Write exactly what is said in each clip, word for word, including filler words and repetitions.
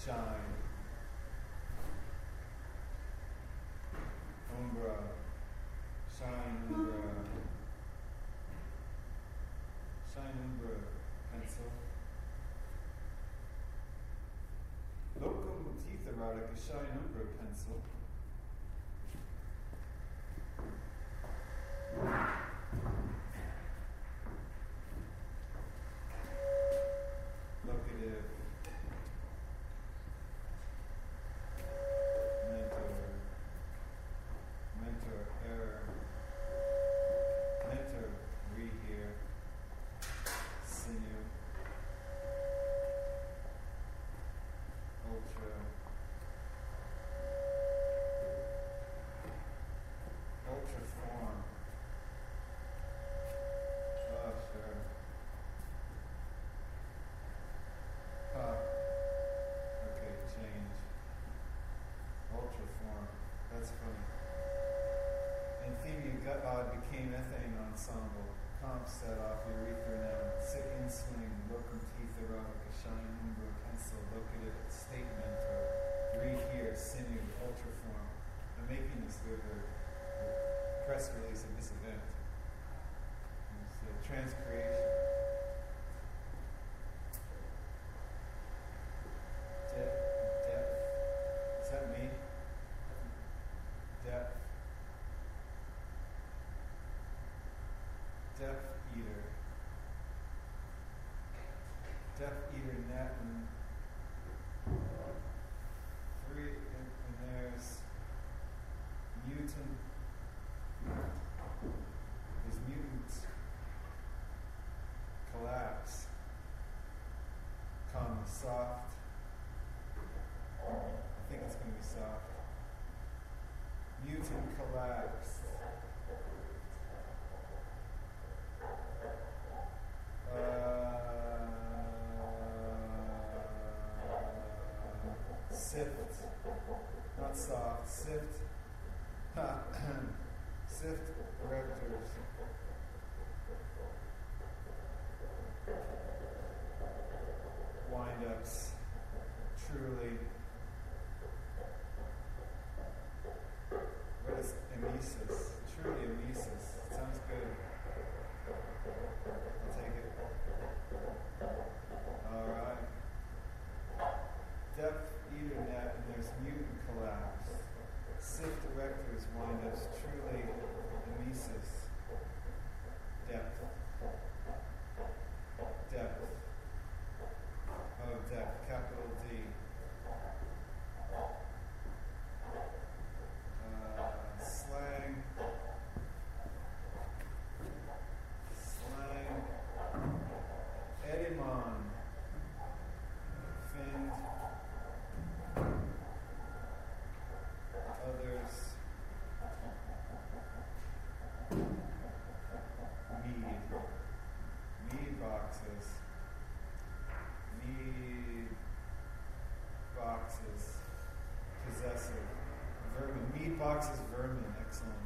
shine, umbra, shine umbra, shine umbra pencil. Locomotive erotica shine umbra pencil. Locative. Mentor. Mentor error. Mentor read here. Sinew. Ultra. Ultra form. Oh, sure. Huh. Okay, change. Ultra form. That's funny. Amphibia gut odd became ethane ensemble. Comp set off urethra noun. Sick in swing. Locum teeth erotica. Shine umbra pencil. Locative statement. Or read here. Sinew. Ultra form. I'm making this with a, a press release of this event. It's a transcreation. Depth. Depth. Is that me? Depth. Depth eater. Depth eater net and three and, and there's mutant. There's mutant collapse. Comma soft. I think it's going to be soft. Mutant collapse. Uh, sift. Not soft. Sift. Sift erectors. Wind-ups. Truly. What is emesis? Truly emesis. Sounds good. I'll take it. Alright. Depth eater net and there's mutant collapse. Sift erectors wind-ups. Truly emesis. Depth. Depth. Oh, depth. Capital D. Uh, slang. Slang. Edimon. Find. Others. Mead. Mead boxes. Mead boxes. Possessive. Vermin. Mead boxes, vermin. Excellent.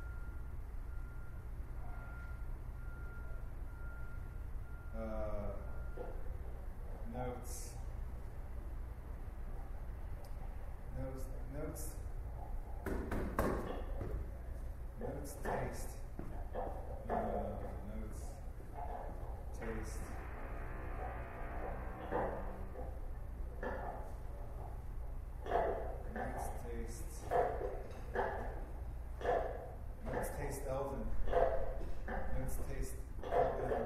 Uh, notes. Notes. Notes. Notes. Taste. Uh, notes. Taste. Notes. Taste. Notes. Taste. Elven. Notes. Taste. Elven.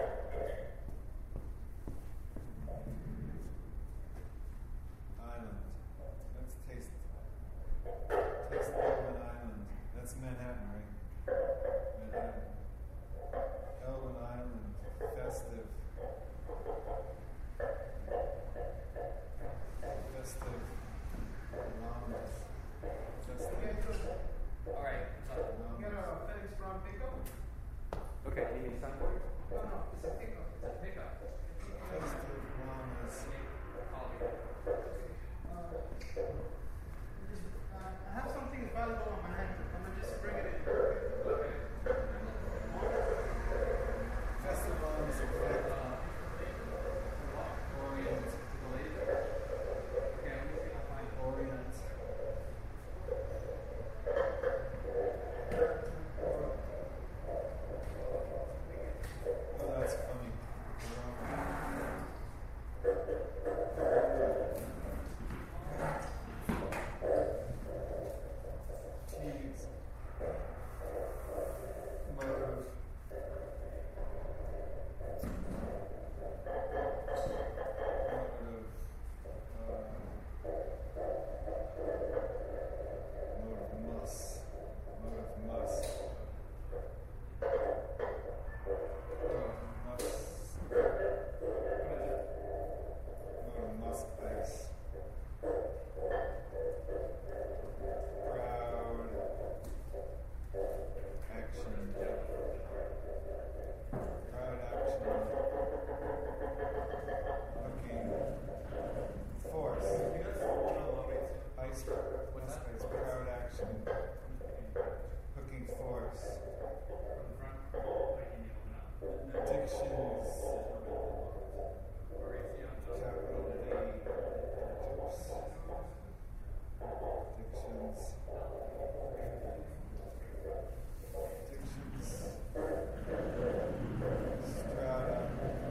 Island. Let's taste. Taste Elven Island. That's Manhattan, right? Manhattan. Elven Island. Festive. Festive. Anonymous. Festive. All right. Anonymous. You got a FedEx from pickup? Okay, you need some for it? No, no, it's a pickup. It's a pickup. Festive. Anonymous. Call me. Uh, just, uh, I have something valuable on my hand. I'm gonna just bring it in. Okay. Festival is a Uh, Orient to the lady. Crowd action. Looking. Force. You guys want to love it? Ice. What's that? Ice. Crowd action. Hooking force. From the front? Why can you open up? Addictions. Or is he on the Capital D. Oops. Addictions. Addictions. Strata.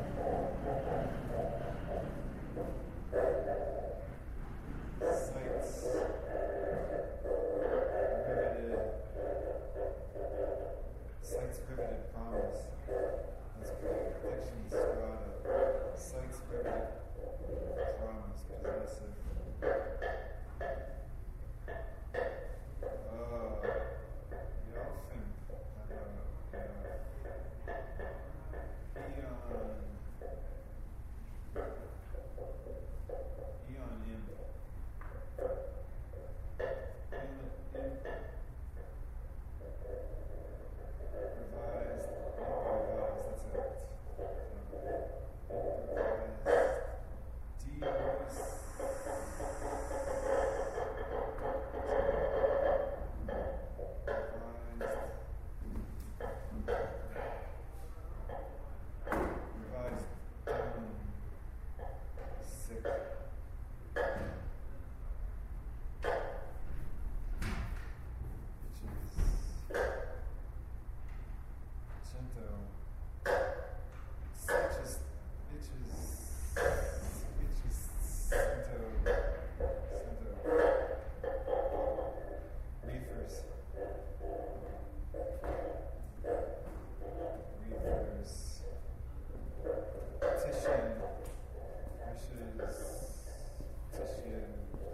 Sites. Riveted. Sites riveted promise. That's great. Addictions. Strata. Sites riveted promise. Possessive. Oh, the elephant. Uh, Eon. Eon imp. Imp. Imp. Revised. Revised. That's it. Revised. De-voice. Revised down sick. Bitches. Cento. Bitches. Bitches. Bitches. Cento. Cento. Reefers. Reefers. Titian. Wishes. Titian.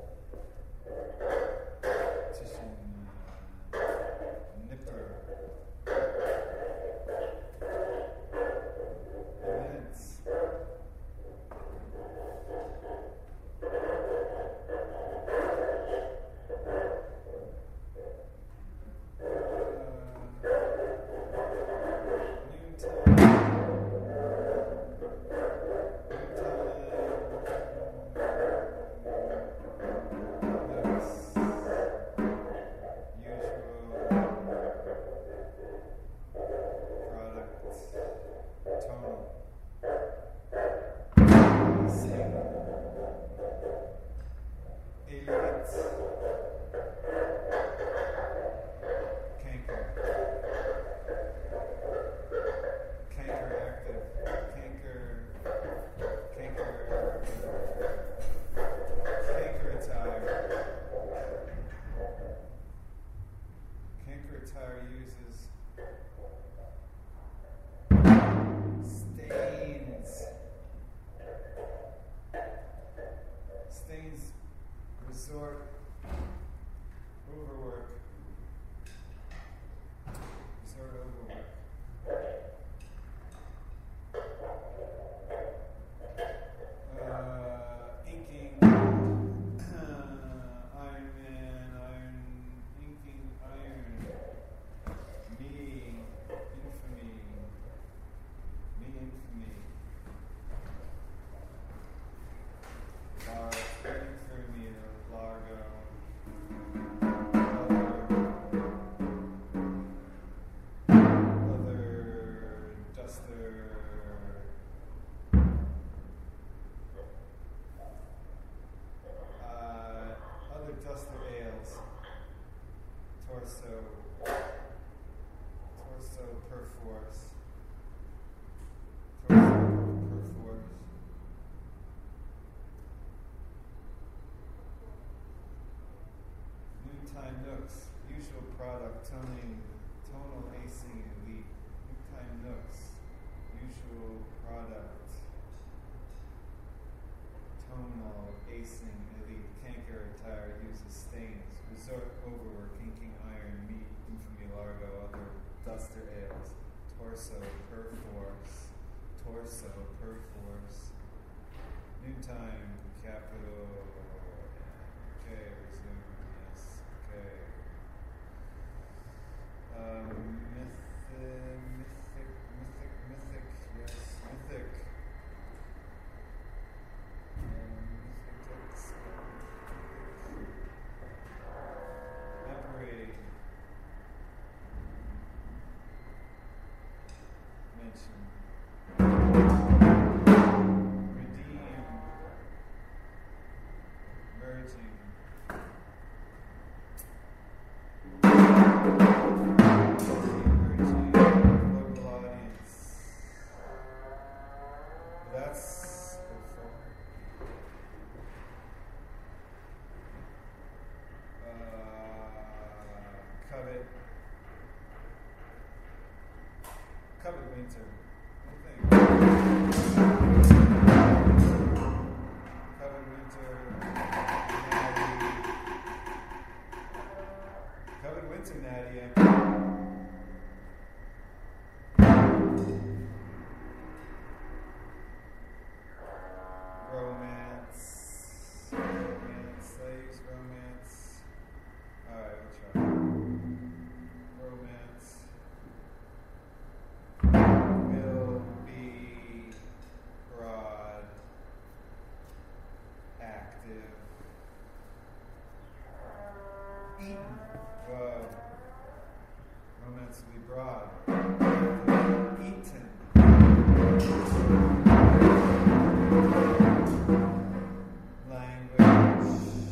Titian. Nipper. Events. Resort, overwork, resort overwork. Uh, inking, Iron Man, Iron, inking, iron, me, infamy, me, infamy. Lar, infamy, Largo. Duster ales, torso, torso perforce, torso perforce, noontime nooks, usual product, toning, tonal acing elite, noontime nooks, usual product, tonal acing elite, canker attire uses stains, resort overwork, inking iron, meat, infamy, largo, other duster ales, torso, perforce, torso, perforce, noontime, capital, okay, resume, yes, okay. Um, mythic, mythic, mythic, redemption. Redeem. Merging. Emerging. Local audience. That's hopeful. Uh, covet. Covet winter. What do you think? Covet winter. Natty. Covet winter, Natty. Romance. Romance. Slaves. Romance. Alright, we'll try. Romance. Will be broad, active, eaten. Whoa. Romance will be broad, active, eaten. Language.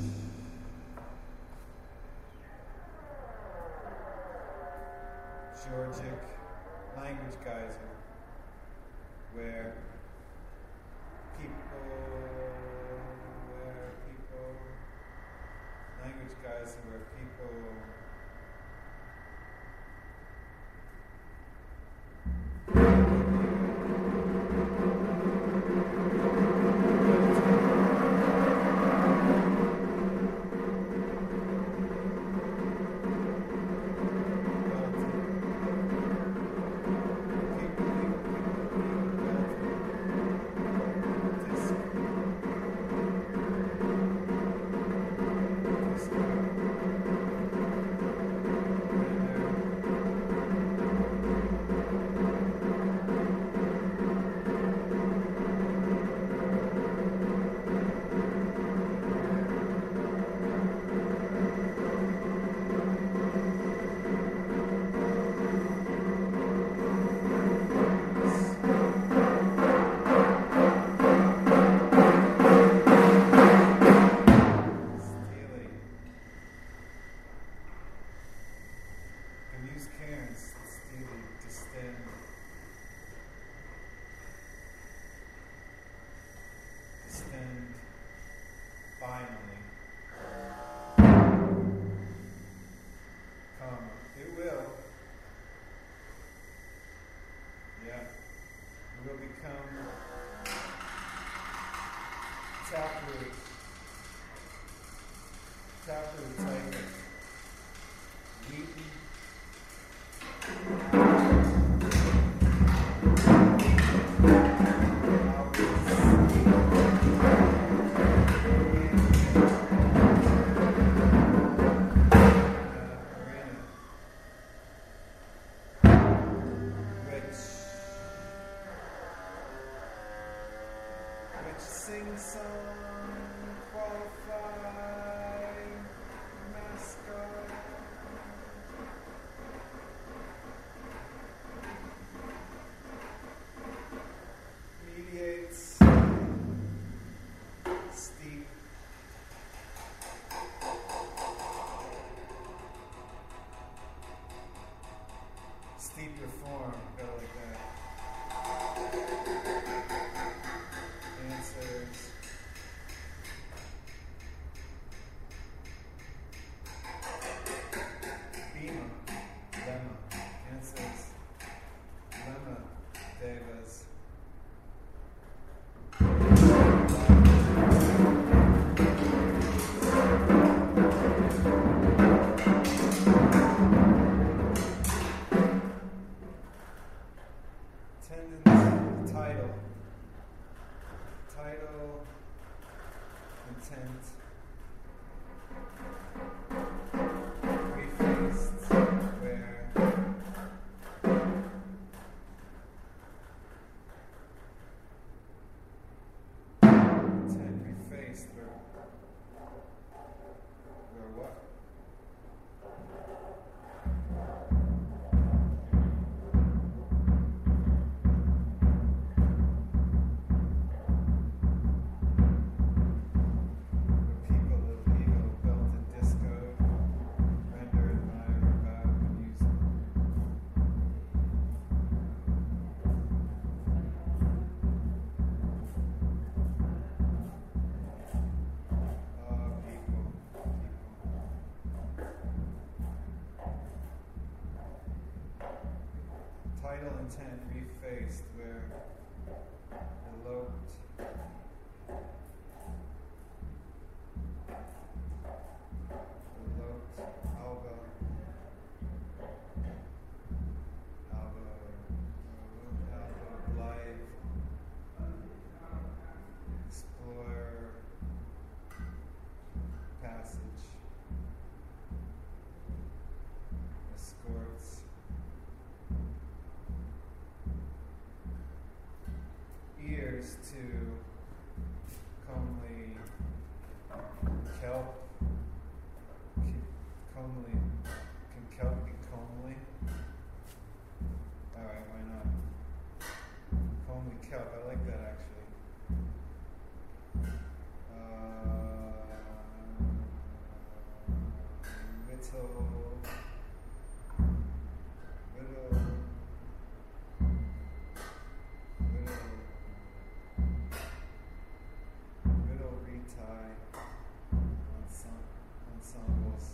Georgic. Language geyser. Where people, where people, language geyser, where people finally, come. It will. Yeah. It will become taproot. Taproot type. Wheaten. Sing song, qualify, mascot. Mediates, steep. Steep reform, go like that. Answers. Bima. Lemma. Answers. Lemma. Devas. Tendons. Title. Title, intent, refaced, where, intent, refaced, where, where what? Vital intent refaced where eloped. Eloped. Alba. Alba. Alba. Blythe. Explore. Passage. Escorts. Ears to comely kelp. Ke- Comely. Can kelp be comely? Alright, why not? Comely kelp, I like that actually. Uh, Whittle. Whittle. Whittle. Whittle retie. Ense- ensembles.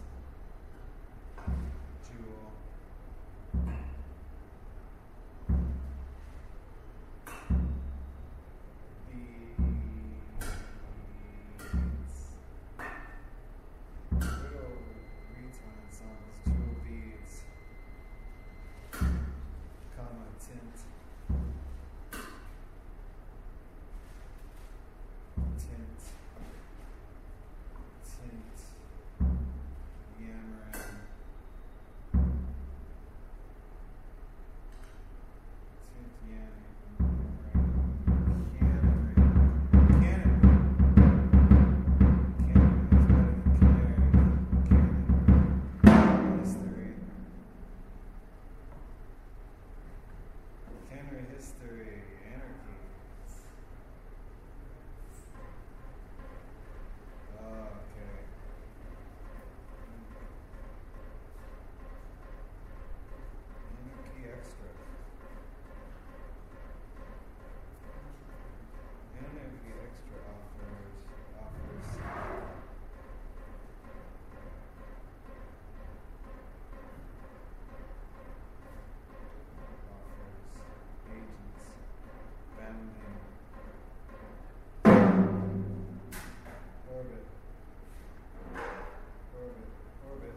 Jewel. Beads. Whittle retie ensembles. Jewel beads. Comma tint. Tint. Tint. Yammering. Tint yammering. Cannery. Cannery. Cannery is better than canary. Cannery. Cannery history. Anarchy. Oh, okay. Anarchy extra. Anarchy extra offers offers offers agents bounding orbit orbit orbit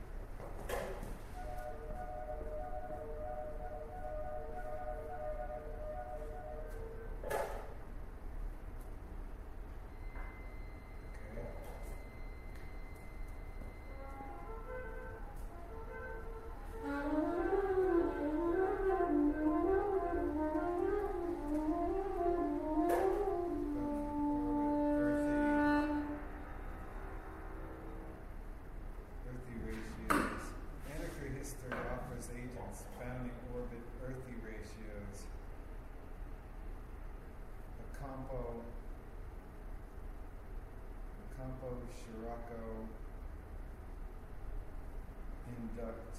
okay. Earthy ratios. Anarchy history offers agents bounding orbit earthy ratios. A compo, a compo Scirocco induct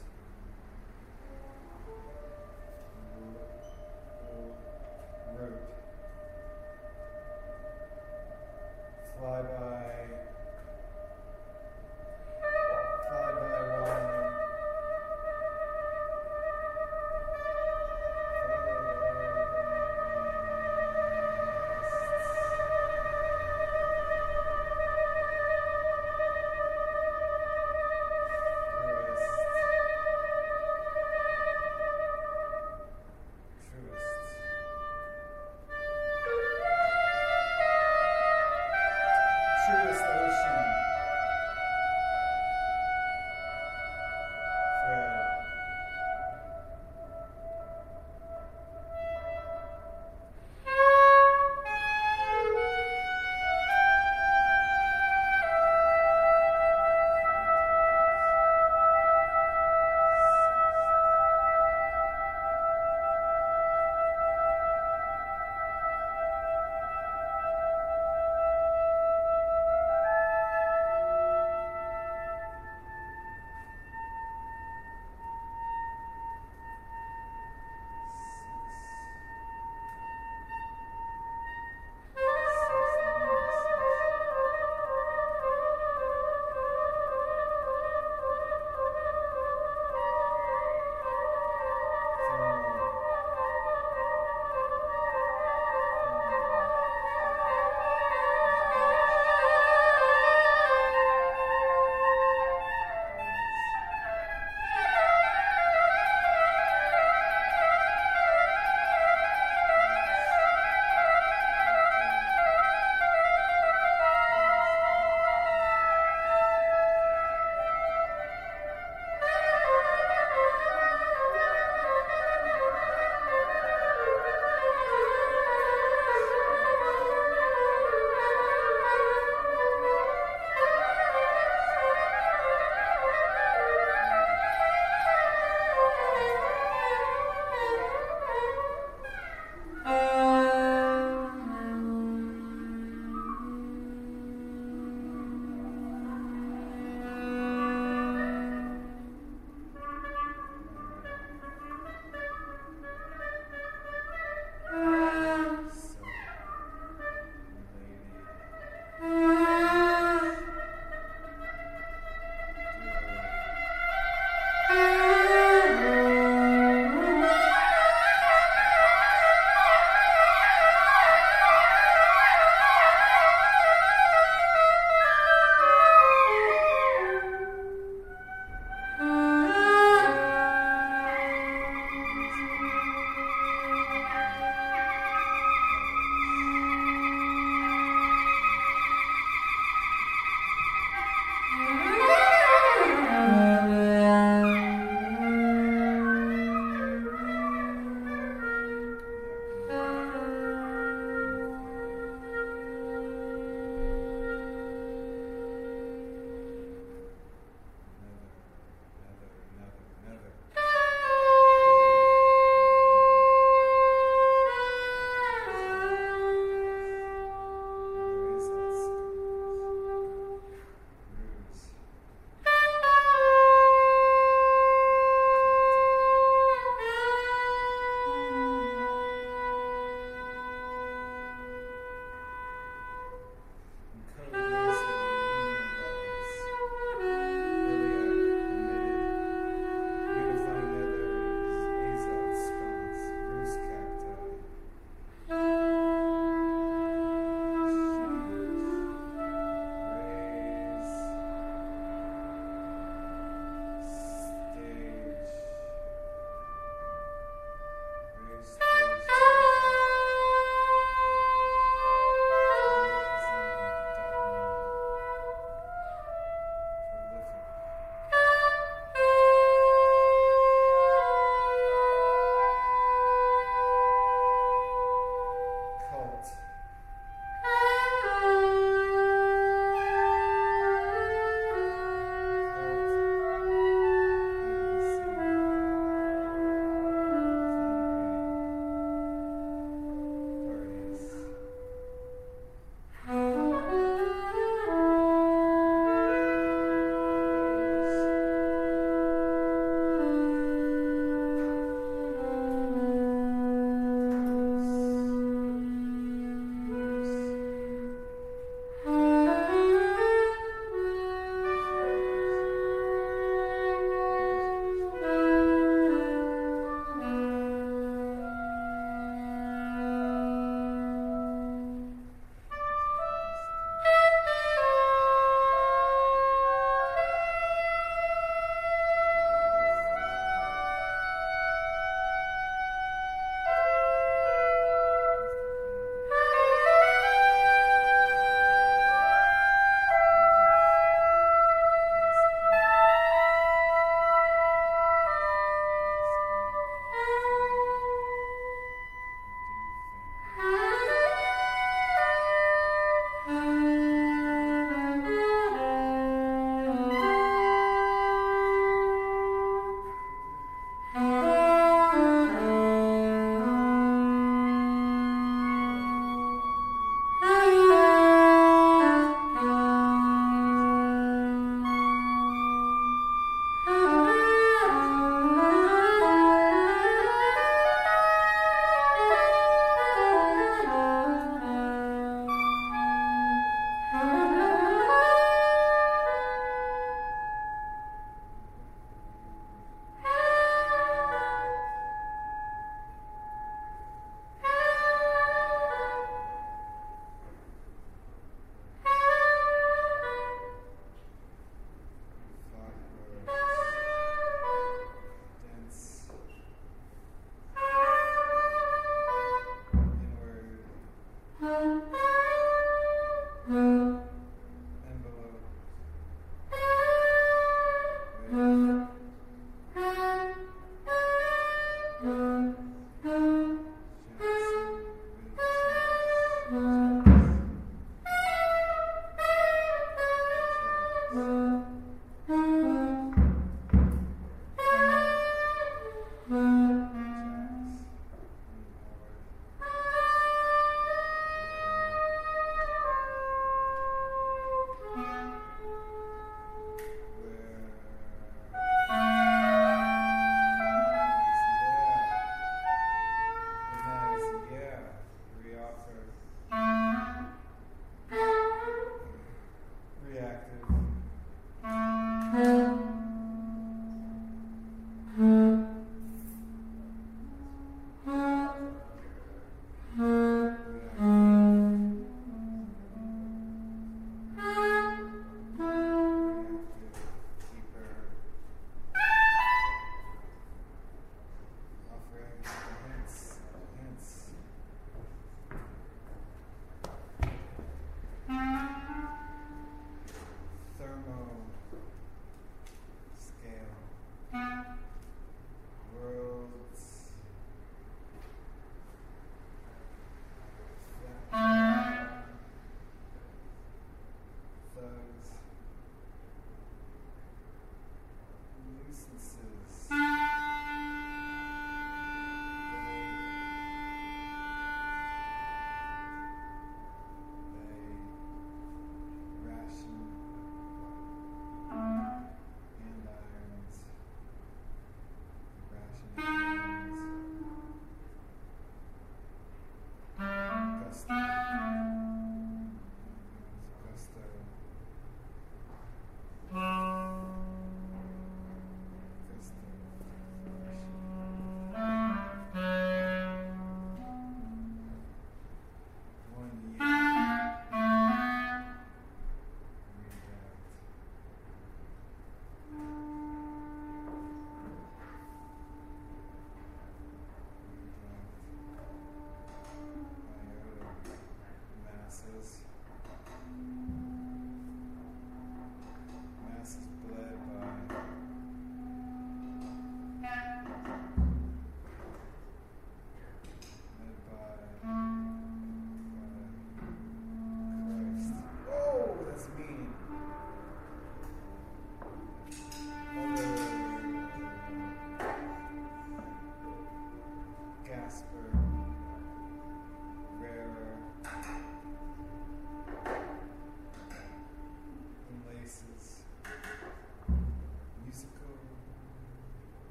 route. Flyby. Flyby one. Tourists.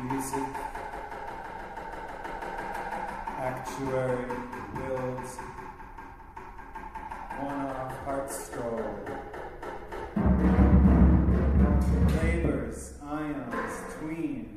music, actuary, wills, one-off heart stroll, labors, ions, tween,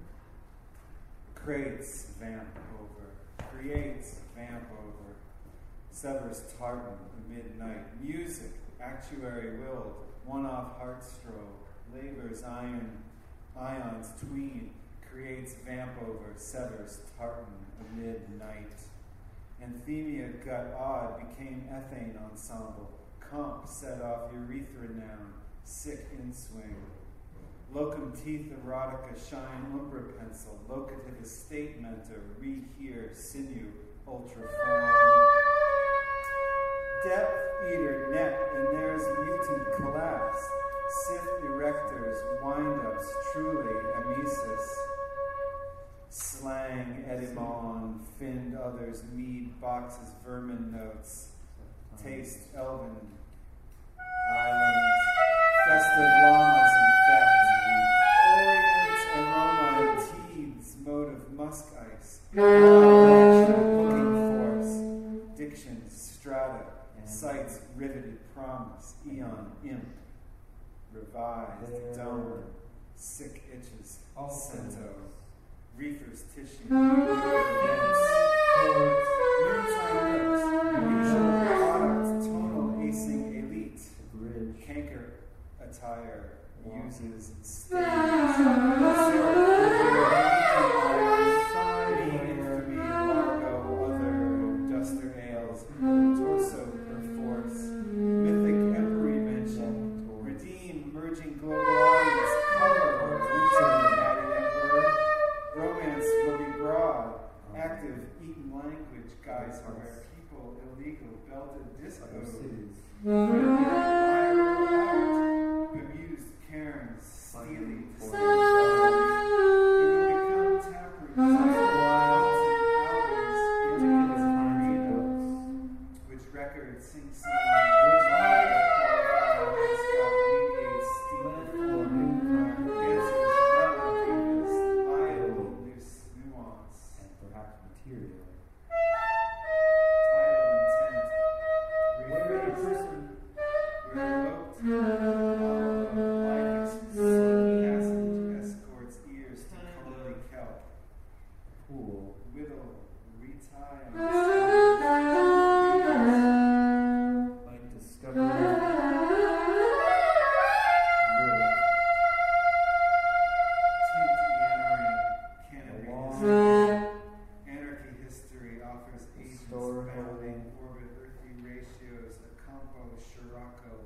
creates, vamp over, creates, vamp over, severs tartan, midnight, music, actuary, willed, one-off heart stroll, labors, iron, ions, tween, creates, vamp over, severs tartan, amid night. Anthemia got odd, became ethane ensemble. Comp set off urethra noun, sick in swing. Locum teeth erotica shine umbra pencil. Locative estate mentor, rehear, sinew, ultraform. Depth eater net, and there's mutant collapse. Sith erectors, wind-ups, truly, emesis. Slang, edamon, finned others, mead, boxes, vermin notes, taste, elven, islands, festive llamas and fat, orient, aroma, and teeds, motive, musk ice, booking force, dictions, strata, sights, riveted, promise, eon, imp, revised, dome, sick itches, cento. Reefers, tissue, events, chords, noontime lips, usual product, tonal acing elite, bridge, canker, attire, wow. Uses, stage, infamy, largo, other, duster ales, torso, perforce, mythic empery mention, redeem, merging global audience, cover, return, natty emperor. Romance will be broad, active, eaten language, guys where people illegal, belted discos, bemused Karens, steely, it will become taproot, wild, hours, indicates harmonies, which record sing song, which higher qualifiers, got mediates, steam, for new answers, nuance, and perhaps material. Title, intent, rephrase, person, we're eloped, like passage, escorts, ears to colony kelp, pool, whittle, retie, like discovery, Europe. Anarchy history offers agents bounding orbit earthly ratios, a compo, Scirocco,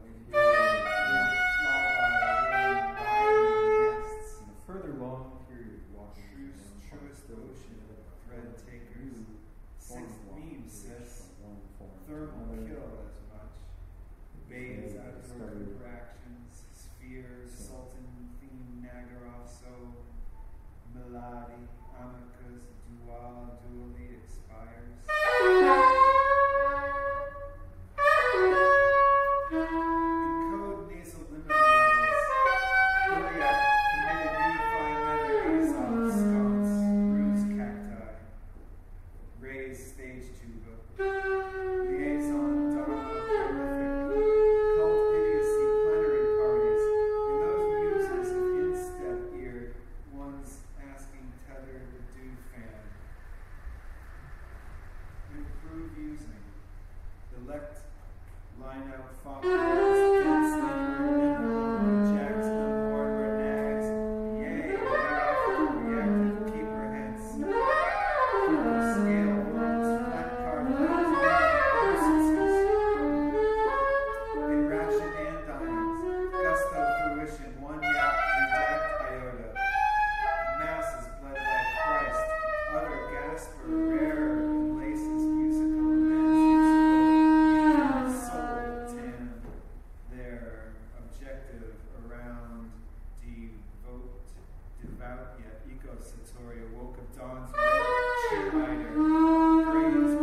nests. In a further long period, truce, truest ocean, thread takers, sixth beam, sis, thermal kill as much, bathes outdoor contractions, spheres, sultan, theme, Nagarasso, melody, amicus, dual, dually expires. Encode nasal limit levels. Iliac committed unifying mother Aesop sconce, bruised cacti. Raised stage tuba. Liaison dharma prolific. Cult idiocy plenary parties. And those muses of instep eared, ones asking tether the dew fan. Improve using. Elect, line out followers, dense inward, jacks on board where nags, yea, thereafter reactive keeper hence. Scale words, flat card, processes. In ration and diamonds, gusto fruition, one yap, redact iota. Masses bled by Christ, utter gasper, rare, and laces musical immense, soul tan, their objective around devote, devout yet eco-satoria, woke of dawn's red cheerleader, grains